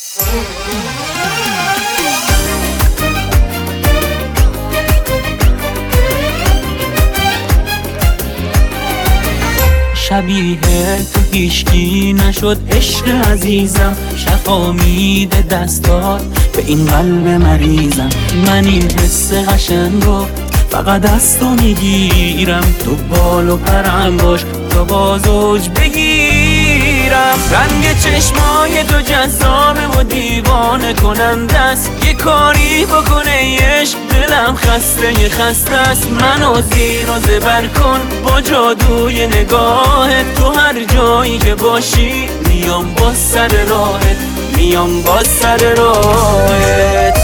شبیه تو هیچکی نشد عشق عزیزم، شفا میده دستات به این قلب مریضم. من این حس قشنگو فقط از تو میگیرم، تو بال و پرم باش تا باز اوج بگیرم. رنگ چشمای تو جذابه و دیوانه کننده است، یه کاری بکنه عشق دلم خسته است. منو زیر و زبر کن با جادوی نگاهت، تو هر جایی که باشی میام با سر راهت، میام با سر راهت.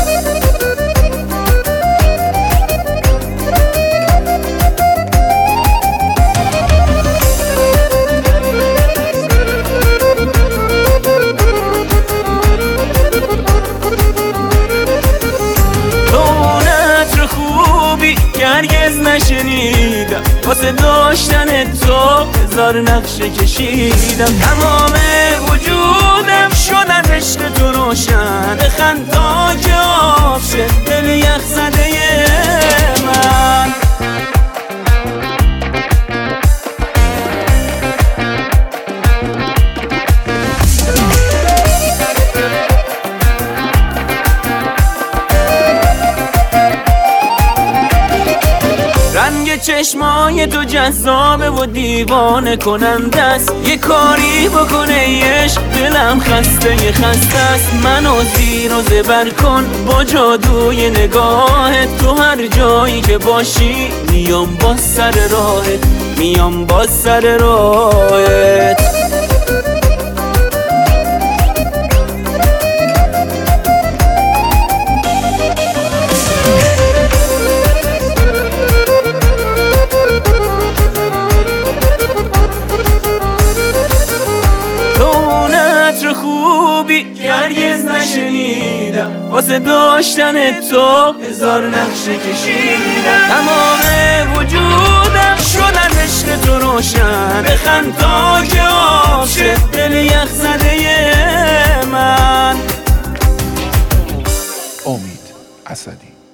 هرگز نشنیدم، واسه داشتن تو هزار نقشه کشیدم. تمام وجودم شد از عشق تو روشن، بخند تا که آب شه دل یخ زده من. رنگ چشمای تو جذابه و دیوانه کننده است، یه کاری بکنه عشق دلم خسته است. منو زیر و زبر کن با جادوی نگاهت، تو هر جایی که باشی میام با سر راهت، میام با سر راهت. خوبی هرگز نشنیدم، واسه داشتن تو هزار نقشه کشیدم. تمام وجودم شد از عشق تو روشن، بخند تا که آب شه دل یخ زده من. امید اسدی.